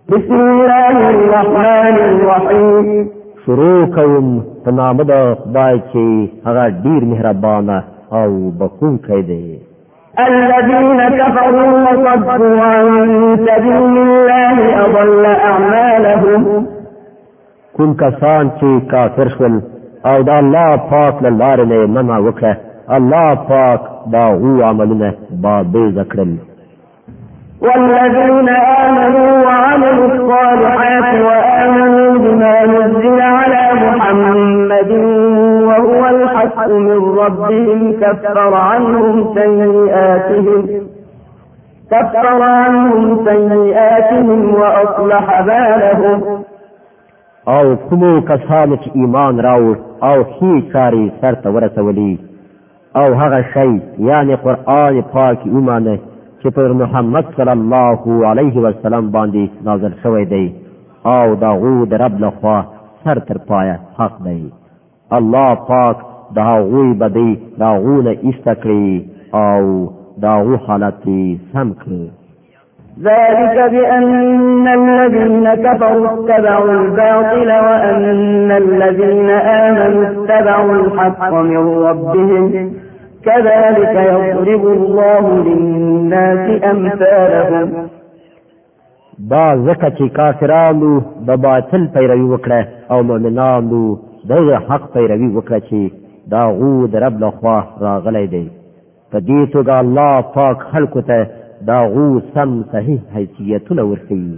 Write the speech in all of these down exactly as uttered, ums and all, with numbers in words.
بسم الله الرحمن الرحیم. شروع کوم په نام د خدای چې هغه ډیر مهربان او بخښونکی دی. الذين كفروا وصدوا عن سبيل الله أضل أعمالهم. کوم کسان چې کافر شول او د الله پاک له لارې نه منع وکړه، الله پاک دا هغو عملونه بابیزه کړل. والذين آمنوا وعملوا الصالحات وآمنوا بما نزل على محمد وهو الحق من ربهم كفر عنهم سيئاتهم كفر عنهم سيئاتهم وأصلح بالهم. او کومو کسانو چې ایمان راوړ او ښې کارې سرته ورسولي او هغه شی یعنی قرآن پاک ومانه چې پر محمد صلی الله علیه وسلم باندې نازل شوی دی او دا غو د رب لخوا سر تر پایه حق دی. الله پاک دا غوی بدی دا غونه ایستکړي او دا غو حالت سم کړي. ذلك بأن الذين كفروا اتبعوا الباطل وأن الذين آمنوا اتبعوا الحق من ربهم كذلك يضرب الله للناس أمثالهم. دا ځکه چې کافرانو د باطل پیروي وکړه او مؤمنانو د حق پیروي وکړه چې دا غو د رب لخوا راغلی دی. په دې توګه الله پاک خلکو ته دا غو سم صحیح حیثیتونه ورکوي.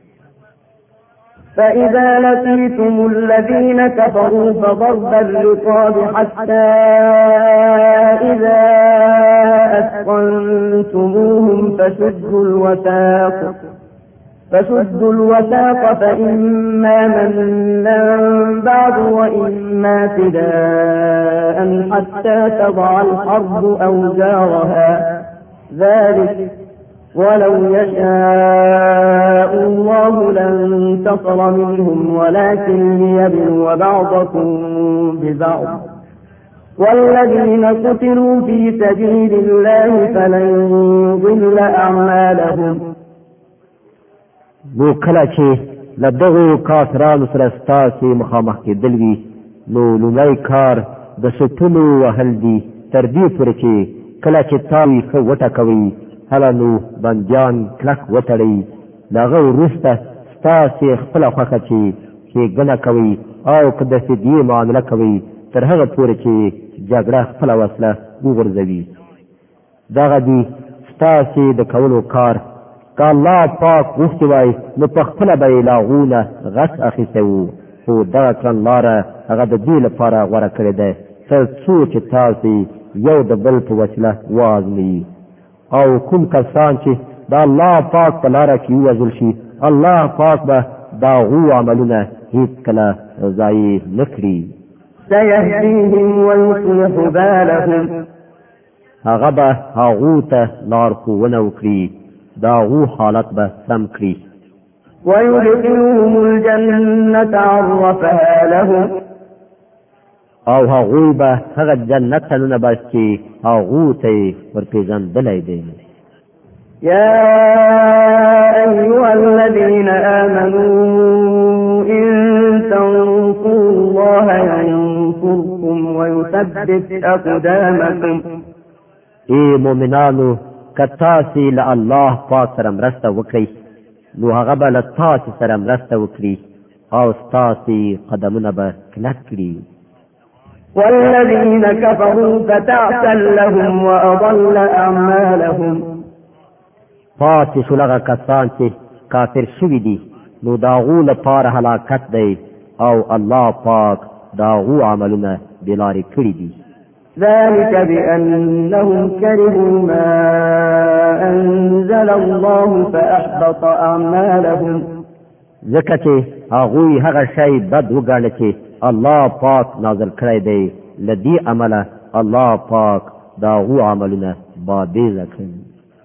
فإذا لقيتم الذين كفروا فضرب الرقاب حتى إذا أثخنتموهم فشدوا الوثاق فشدوا الوثاق فإما منا بعد وإما فداء حتى تضع الحرب أوزارها ذلك ولو يشاء الله لانتصر منهم ولكن ليبلو بعضكم ببعض والذين قتلوا في سبيل الله فلن يضل أعمالهم. نو کله چې له دغو کافرانو سره ستاسې مخامخ کېدل وي نو لومړی کار د ستونو وهل دي تر دې پورې چې کله چې تاسو ښه وټکوئ هله نو بندیان کلک وتړئ. له هغه وروسته ستاسې خپله خوښه چې ښېګڼه کوئ او که د فدیې معامله کوئ تر هغه پورې چې جګړه خپله وسله وغورځوي. دغه دي ستاسې د کولو کار. که الله پاک غوښتي وای نو په خپله به یې له هغو نه غچ اخیستی وو، خو دغه کړنلاره هغه د دې لپاره غوره کړې ده تر څو چې تاسې یو د بل په وسیله وازموي. او کوم کسان چې د الله پاک په لاره کې ووژل شي الله پاک به دا غو عملونه هیڅکله ضایع نه کړي. سيهديهم ويصلح بالهم. هغه به هغو ته لارښوونه وکړي، دا غو حالت به سم کړي. ويدخلهم الجنة عرفها لهم. او هغوی به هغه جنت ته ننباسي چې هغو ته یې ورپېژندلی دی. يا أيها الذين آمنوا إن تنصروا الله ينصركم ويثبت أقدامكم. ای مؤمنانو که تاسې له الله پاک سره مرسته وکړئ نو هغه به له تاسې سره مرسته وکړي او ستاسې قدمونه به کلک کړي. والذين كفروا فتعسا لهم وأضل أعمالهم. پاتې شول هغه کسان چې کافر شوي دي نو د هغو لپاره هلاکت دی او الله پاک د هغو عملونه بېلارې کړي دي. ذلك بأنهم كرهوا ما أنزل الله فأحبط أعمالهم. ځکه چې هغوی هغه شی بد وګاڼه چې الله پاک نازل کړی دی، له دې عمله الله پاک دا هغو عملونه بابیزه کړي.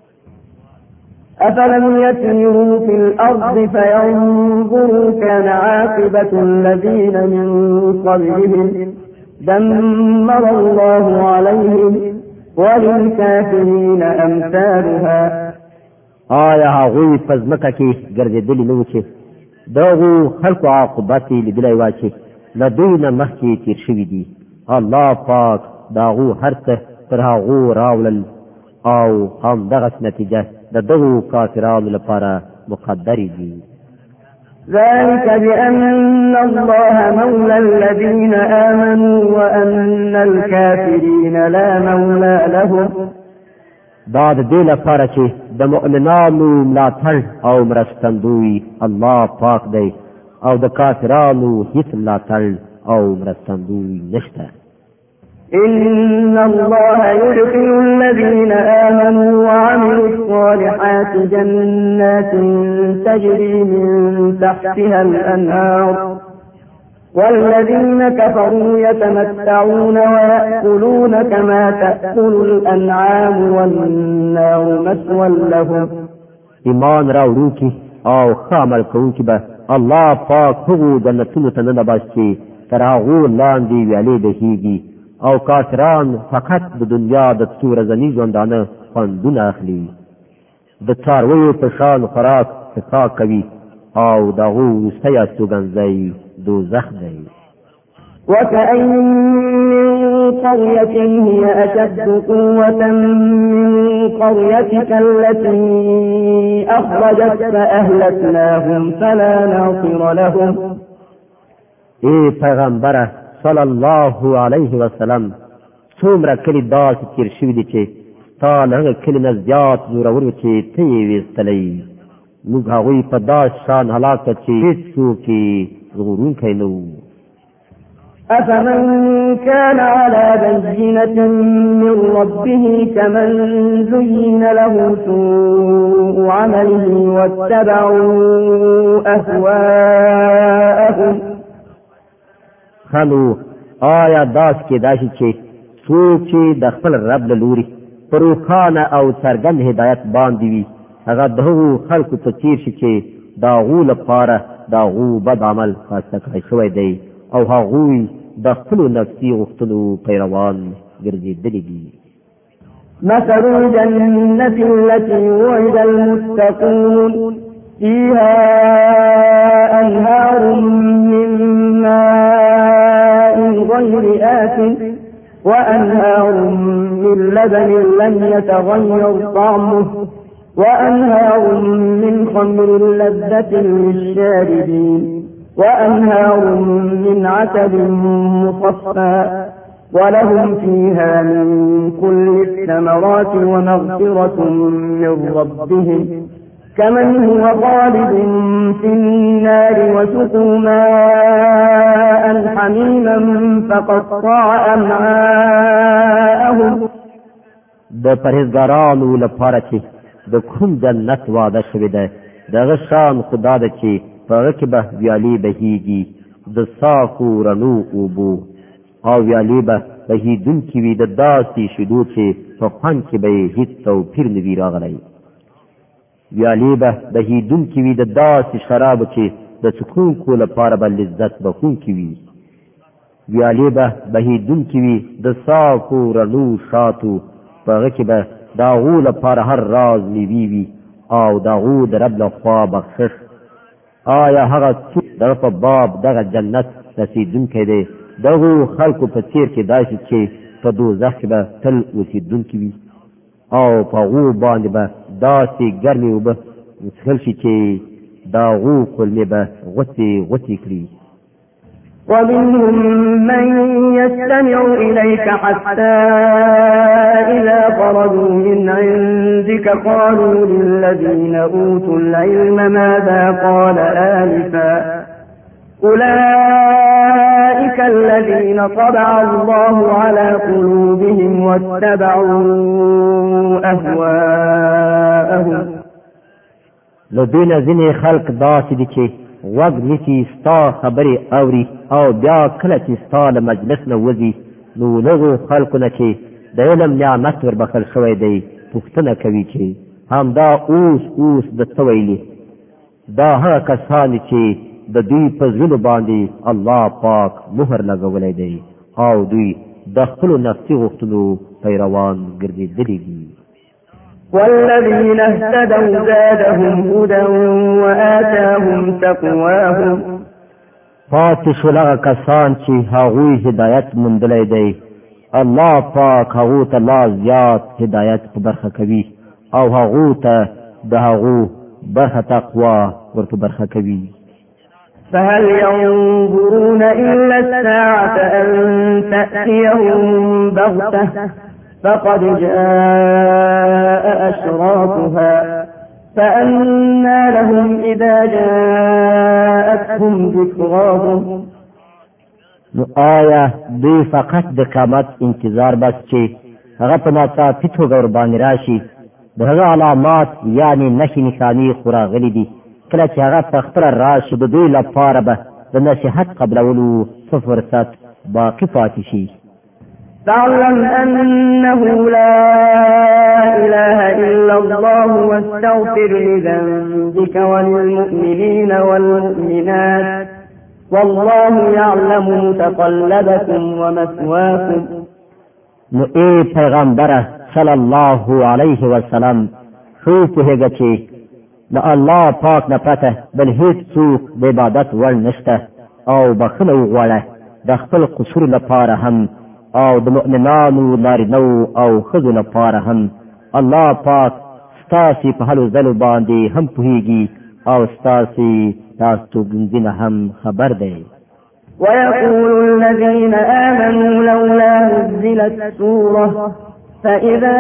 أفلم يسيروا في الأرض فينظروا كان عاقبة الذين من قبلهم دمر الله عليهم وللكافرين أمثالها. آیا هغوی په ځمکه کې ګرځېدلي نه وو چې دغو خلکو عاقبت یې لیدلی وای چې له دوی نه مخکې تېر شوي دي. الله پاک د هغو هر څه تر هغو راوړل او همدغسې نتیجه د دغو کافرانو لپاره مقدرې دي. ذلك بأن الله مولى الذين آمنوا وأن الكافرين لا مولى لهم. دا د دې لپاره چې د مؤمنانو ملاتړ او مرستندوی الله پاک دی او د کافرانو هیڅ ملاتړ او مرستندوی نشته. إن الله يدخل الذين آمنوا وعملوا الصالحات جنات تجري من تحتها الأنهار والذين كفروا يتمتعون ويأكلون كما تأكل الأنعام والنار مثوى لهم. ایمان راوړونکي او ښه عمل کوونکي به الله پاک هغو جنتونو ته ننباسي تر هغو لاندې ویالې بهیږي او کافران فقط د دنیا د څو ورځني ژوندانه خوندونه اخلي. د څارویو په شان خوراک څښاک کوي او د هغو وروستی استوګنځی دوزخ دی. وكأين من قرية هي أشد قوة من قريتك التي أخرجت فأهلكناهم فلا ناصر لهم. ای پیغمبره صلی الله علیه وسلم څومره کلی داسې تیر شوي دي چې ستا له هغه کلي نه زیات زورور و چې ته یې ویستلی. موږ هغوی په داسې شان هلاک کړه چې هېڅوک یې ژغورونکی نه وو. أفمن كان على بينة من ربه كمن زين له سوء عمله واتبعوا أهواءهم. خلو آیا داس کې داسې چې څوک چې د خپل رب له لوري په روښانه او څرګند هدایت باندې وي هغه د هغو خلکو په څېر شي چې د هغو لپاره د هغو بد عمل خاصه کړی شوی دی او هغوی د خپلو نفسي غوښتنو پیروان ګرځېدلي دي. مثل الجنة التي وعد المتقون فيها أنهار من ماء غير آسن وأنهار من لبن لم يتغير طعمه وأنهار من خمر لذة للشاربين وأنهار من عسل مصفى ولهم فيها من كل الثمرات ومغفرة من ربهم كمن هو خالد في النار وسقوا ماء حميما فقطع أمعاءهم. د پرهیزګارانو لپاره چې د کوم جنت وعده شوې ده دغه شان خدا ده چې په هغه کې به ویالې بهیږي د صافو رڼو اوبو او ویالې به بهیدونکې وي د داسې شیدو چې په خوند کې به یې هېڅ توپیر نه وي راغلی. ویالې به بهیدونکې وي د داسې شرابو چې د څښونکو لپاره به لذت بخونکې وي. ویالې به بهیدونکې وي د صافو رڼو شاتو په هغه کې به د هغو لپاره هر راز میوې وي او د هغو د رب لخوا بخشش. آیا هغه څوک دغه په باب دغه جنت رسېدونکی دی دغو خلکو په څېر کې داسې چې په دوزخ کې به تل اوسېدونکي وي او په هغو باندې به داسې ګرمې اوبه څښل شي چې د هغو کولمې به غوڅې غوڅې کړي. ومنهم من يستمع إليك حتى إذا خرجوا من عندك قالوا للذين أوتوا العلم ماذا قال آنفا أولئك الذين طبع الله على قلوبهم واتبعوا أهواءهم. لدينا ځینې خلق داسې دي چې وغ نیسی ستا خبرې اوري او بیا کله چې ستا له مجلس نه وځي نو لغو خلقو نه چې د علم نعمت وربخل شوی دی پوښتنه کوي چې همدا اوس اوس د څه ویلي. دا هغه کسان چې د دوی په زړونو باندې الله پاک مهر لګولی دی او دوی د خپلو نفسي غوښتنو پیروان ګرځېدلي دي. والذين اهتدوا زادهم هدى وآتاهم تقواهم پاتې شول هغه کسان چې هغوی هدایت موندلی دی الله پاک هغو ته لا زیات هدایت په برخه کوي او هغو ته د هغو برخه تقوا ورته برخه کوي. فهل ينظرون إلا الساعة أن تأتيهم بغتة فقد جاء أشراطها فأنى لهم إذا جاءتهم ذكراهم. نو آیا دوی فقط د قیامت انتظار بس چې هغه په ناڅاپي توګه ورباندې راشي؟ د هغه علامات یعنی نښې نښانې خو راغلي دي، کله چې هغه په خپله راشي د دوی لپاره به د نصیحت قبلولو څه فرصت باقي پاتې شي. فاعلم أنه لا إله إلا الله واستغفر لذنبك وللمؤمنين والمؤمنات والله يعلم متقلبكم ومثواكم. نو ای پیغمبره صلی الله علیه وسلم خو پوهېږه چې د الله پاک نه پرته بل هیڅ څوک د عبادت وړ نشته او بخښنه وغواړه د خپل قصور لپاره هم او د مؤمنانو نارینه‌و او ښځو لپاره هم. الله پاک ستاسې په هلو ځلو باندې هم پوهېږي او ستاسې دا ستوګنځونه هم خبر دی. ويقول الذين آمنوا لولا نزلت سورة فإذا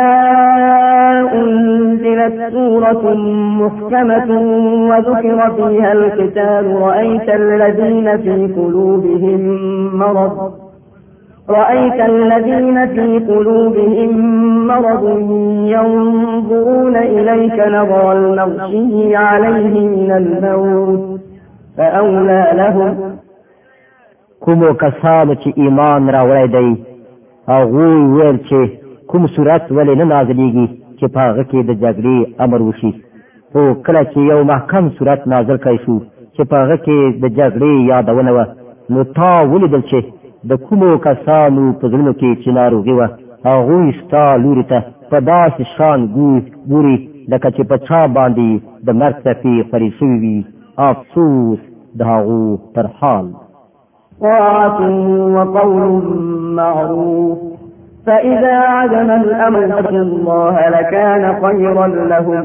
أنزلت سورة محكمة وذكر فيها القتال رأيت الذين في قلوبهم مرض رأيت الذين في قلوبهم مرض ينظرون إليك نظر المغشي عليه من الموت فأولى لهم. کومو کسانو چې ایمان راوړی دی هغوی ویل چې کوم صورت ولې نه نازلیږي چې په هغه کې د جګړې امر وشي، خو کله چې یو محکم صورت نازل کړی شو چې په هغه کې د جګړې یادونه وه، نو تا ولیدل چې د کومو کسانو په زړونو کې چې ناروغي وه هغوی ستا لوري ته په داسې شان ګوري لکه چې په چا باندې د مرګ څپې خورې شوي وي. افسوس د هغو تر حال. طاعة وقول معروف فإذا عزم الأمر الله لكان خيرا لهم.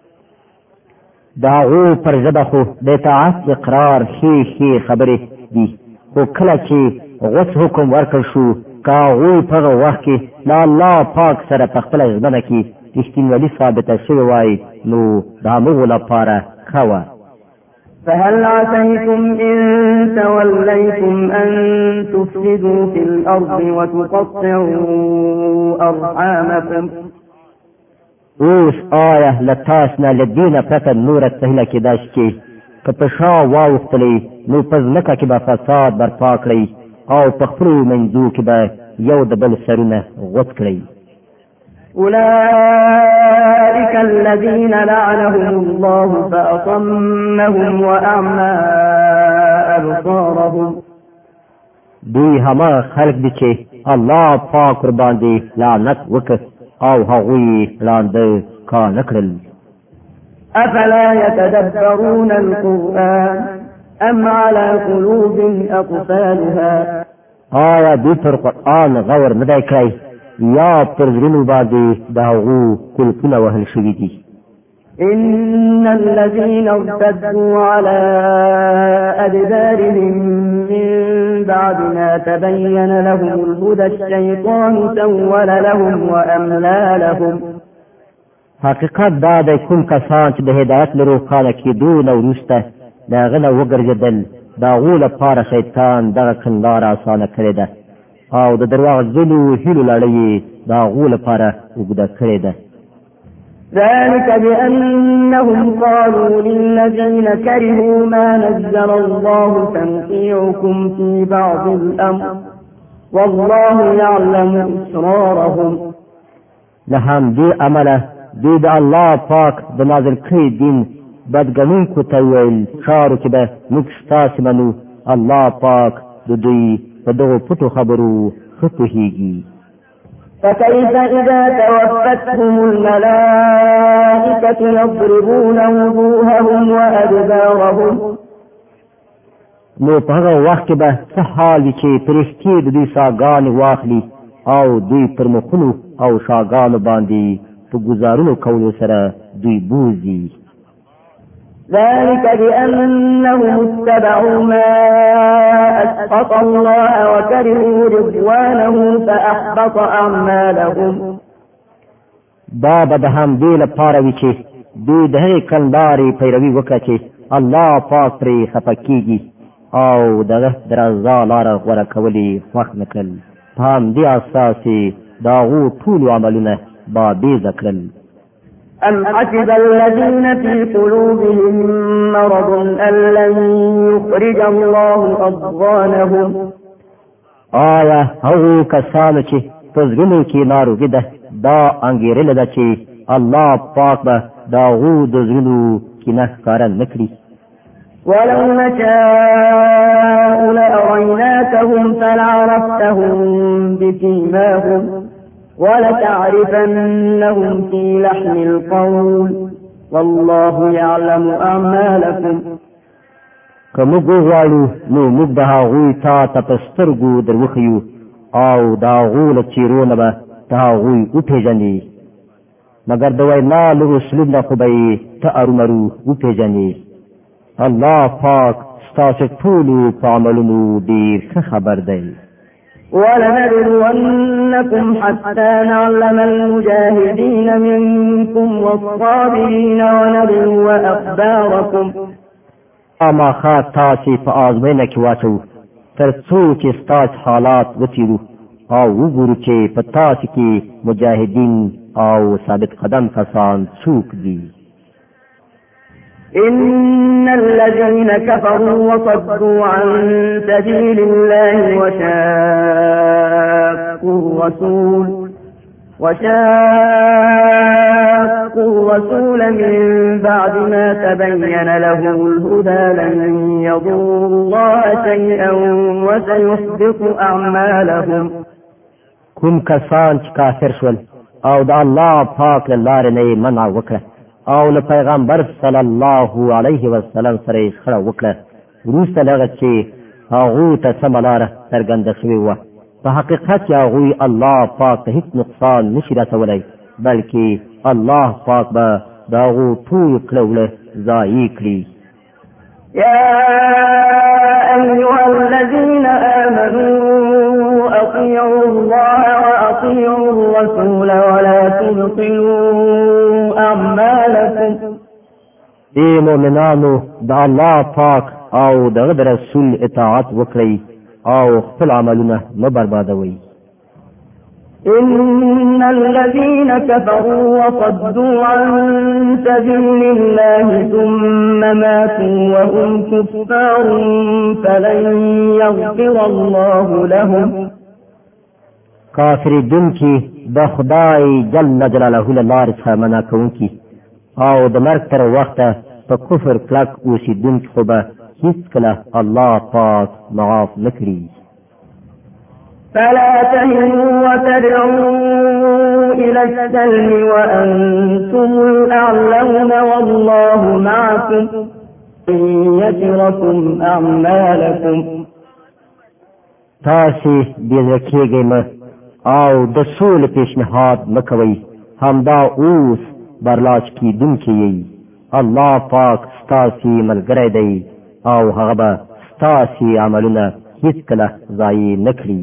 داغو پر ژبه خو د اطاعت اقرار ښې ښې خبرې دي، خو کله چې غوڅ حکم ورکړ شو که هغوی په هغه وخت کې د الله پاک سره په خپله ژمنه کې رښتینولي ثابته شوې وای نو د همغو لپاره ښه وه. فهل عسيتم إن توليتم أن تفسدوا في الأرض وتقطعوا أرحامكم. اوس آیا له تاسو نه له دې نه پرته نوره سهیله کېدای شي چې که په شا واوښتلئ نو په ځمکه کې به فساد برپا کړئ او په خپلو منځو کې به یو د بل سرونه غوڅ کړئ. أولئك الذين لعنهم الله فأصمهم وأعمى أبصارهم. دوی همه خلق دي چې الله پاک ور باندې لعنت وکړ او هغوی لاندې کانه کړل. أفلا يتدبرون القرآن أم على قلوب أقفالها. آیا دوی پر قرآن غور نه دی کړی یا پر زړونو باندې د هغو قلفونه وهل شوي دي؟ إن الذين ارتدوا على أدبارهم من بعد ما تبين لهم الهدى الشيطان سول لهم وأملى لهم. حقیقت دا د کوم کسان چې د هدایت له روښانه کېدو نه وروسته د هغه نه وګرځېدل د هغو لپاره شیطان دغه کړنلاره اسانه کړې ده او د درواغجنو هیلو لړۍ یې د هغو لپاره اوږده کړې ده. ذلك بأنهم قالوا للذين كرهوا ما نزل الله سنطيعكم في بعض الأمر والله يعلم إسرارهم. له همدې امله دوی د الله پاک د نازل کړي دین بدګنونکو ته ویل چارو کې به موږ ستاسې منو، الله پاک د دوی په دغو پټو خبرو ښه پوهېږي. فكيف إذا توفتهم الملائكة يضربون وجوههم وأدبارهم نو په هغه وخت کې به څه حال وي چې فرښتې د دوی ساګانې واخلي او دوی پر مخونو او شاګانو باندې په ګزارونو کولو سره دوی بوزي. ذلك بأنهم اتبعوا ما أسخط الله وكرهوا رضوانه فأحبط أعمالهم. دا به د همدې لپاره وي چې دوی د هغې کړنلارې پیروي وکړه چې الله پاک پرې خفه کېږي او دغه د رضا لاره غوره کولې خوښ نه کړل. په همدې اساس یې د هغو ټولو عملونه بابیزه کړل. أم حسب الذين في قلوبهم مرض أن لن يخرج الله أضغانهم. آیا هغو کسانو چې په زړونو کې ناروغي ده دا انګېرله ده چې الله پاک به د هغو د زړونو کینه ښکاره نه کړي. ولو نشاء لأريناكهم فلعرفتهم بسيماهم ولتعرفنهم في لحن القول والله يعلم أعمالكم. که موږ وغواړو نو موږ به هغوی تا ته په سترګو در وښیو او د هغو له څېرو نه به ته هغوی وپېژنې مګر د وینا له اسلوب نه خو به یې ته ارومرو وپېژنې. الله پاک ستاسو ټولو په عملونو ډېر ښه خبر دی. ولنبلونكم حتى نعلم المجاهدين منكم والصابرين ونبلو أخباركم. اما خا تاسې په آزموینه کې واچو تر څو چې ستاسو حالات وڅېړو او وګورو چې په تاسې کې مجاهدین او ثابت قدم کسان څوک دي. إن الذين كفروا وصدوا عن سبيل الله وشاقوا الرسول وشاقوا الرسول من بعد ما تبين لهم الهدى لن يضروا الله شيئا وسيحبط أعمالهم. کوم کسان چې کافر شول او د الله پاک له لارې نه یې منع وکړه او له پیغمبر صلی الله علیه وسلم سره یې خړه وکړه وروسته له هغه چې هغوی ته سمه لاره څرګنده شوې وه په حقیقت کې هغوی الله پاک ته هیڅ نقصان نشي رسولی بلکې الله پاک به د هغو ټول کړه وړه ضایع کړي. يا أيها الذين آمنوا أطيعوا الله وأطيعوا الرسول ولا تبطلوا أعمالكم. ای مؤمنانو د الله پاک او د رسول اطاعت وکړئ او خپل عملونه مه بربادوئ. إن الذين كفروا وصدوا عن سبيل الله ثم ماتوا وهم كفار فلن يغفر الله لهم. کافر دن کی د خدای جل جلاله له لارې څخه منع کوونکي او د مرګ تر وخته په کفر کلک اوسېدونکي خو به هېڅکله الله پاک معاف نه کړي. فلا تهنوا وتدعوا إلى السلم وأنتم الأعلون والله معكم إن يتركم أعمالكم. تاسې بېزړه کېږئ مه او د سولې پیشنهاد مه کوئ همدا اوس برلاس کېدونکي یئ. الله پاک ستاسې ملګری دی او هغه به ستاسې عملونه هېڅکله ضایع نه کړي.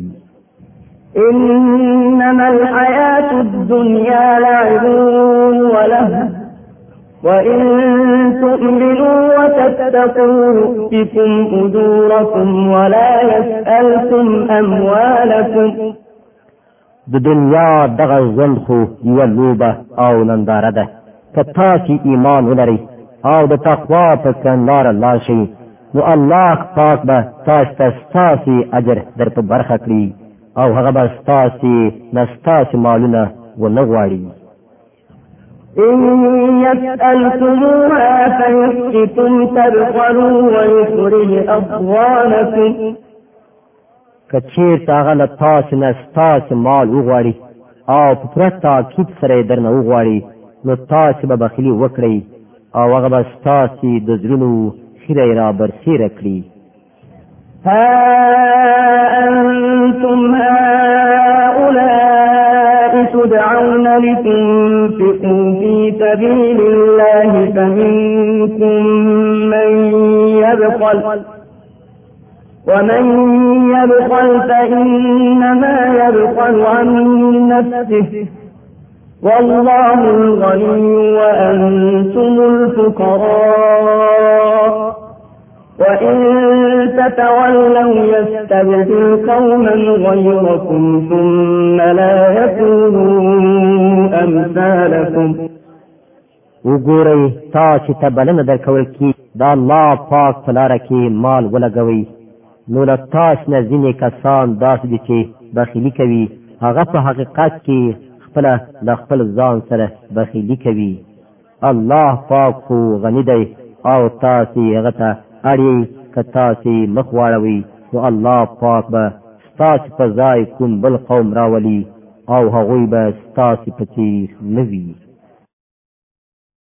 إنما الحياة الدنيا لعب ولهو وإن تؤمنوا وتتقوا يؤتكم أجوركم ولا يسألكم أموالكم. د دنیا دغه ژوند خو یوه لوبه او ننداره ده. که تاسې ایمان ولرئ او د تقوا په کړنلاره لاړ شئ نو الله پاک به تاسو ته ستاسې اجر در په برخه کړي او هغه به ستاسې نه ستاسې مالونه ونه غواړي. إن يسألكموها فيحفكم تبخلوا ويخرج أضغانكم. که چېرته هغه له تاسې نه ستاسې مال وغواړي او په پوره تاکید سره درنه وغواړي نو تاسو به بخیلي وکړئ او هغه به ستاسو د زړونو خیره را برسیره کړي. ها أنتم هؤلاء تدعون لتنفقوا في سبيل الله فمنكم من يبخل ومن يبخل فإنما يبخل عن نفسه والله الغني وأنتم الفقراء وإن تتولوا يستبدل قوما غيركم ثم لا يكونوا أمثالكم. وګورئ تاسو ته بلنه درکول کی دا الله پاک په لاره کې مال ولګوي نو له تاسو نه ځینې کسان داسې دي چې بخیلي کوي هغه په حقیقت کې خپل له خپل ځان سره بخیلي کوي. الله پاک خو غني دی او تاسو هغه ته اړي که تاسو مخ واړوي نو الله پاک به ستاسو په ځای کوم بل قوم راولي او هغوی به ستاسو په څیر نه وي.